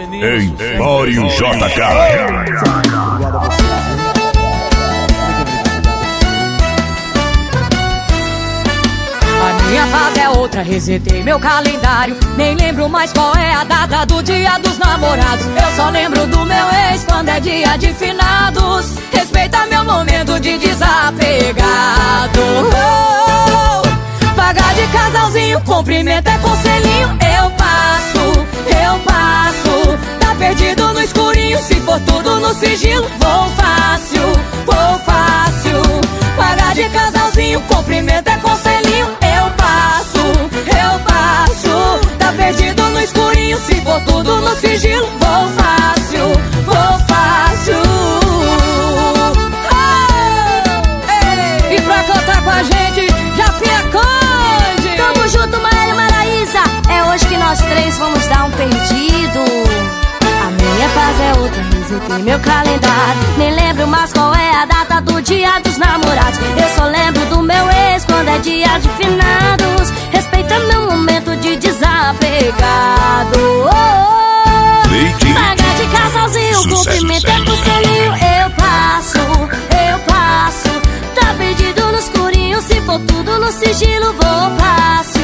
Empório JK. A minha fase é outra, resetei meu calendário. Nem lembro mais qual é a data do dia dos namorados. Eu só lembro do meu ex quando é dia de finados. Respeita meu momento de desapegado. Pagar de casalzinho, cumprimento é conselhinho. Eu passo. Tá perdido no escurinho, se for tudo no sigilo. Vou fácil. Pagar de casalzinho, cumprimento é conselhinho. Eu passo. Tá perdido no escurinho, se for tudo no sigilo. Vou fácil. Oh! E pra cantar com a gente, Japinha Conde. Tamo junto, Maria Maraísa. É hoje que nós três vamos dar um perdido. A minha fase é outra, resetei meu calendário. Nem lembro mais qual é a data do dia dos namorados. Eu só lembro do meu ex quando é dia de finados. Respeita meu momento de desapegado. Pagar de casalzinho, cumprimento é conselhinho. Eu passo. Tá perdido no escurinho, se for tudo no sigilo. Vou fácil.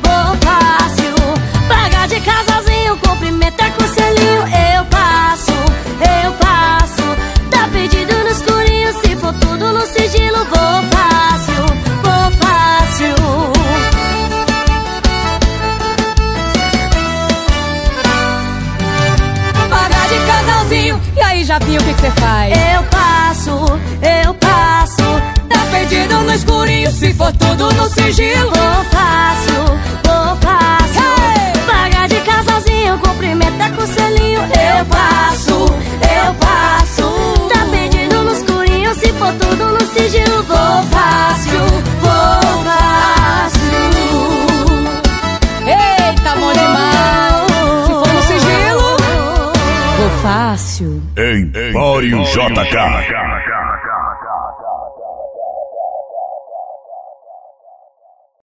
Pagar de casalzinho, cumprimento é conselhinho. Eu passo. Tá perdido no escurinho, se for tudo no sigilo. Vou fácil. Pagar de casalzinho, e aí Japinha, o que cê faz? Eu passo. Tá perdido no escurinho, se for tudo no sigilo. Vou fácil. Pagar de casalzinho, cumprimento é conselhinho. Eu passo. Tá perdido no escurinho, se for tudo no sigilo. Vou fácil. Eita, bom demais. Se for no sigilo, vou fácil. Empório JK.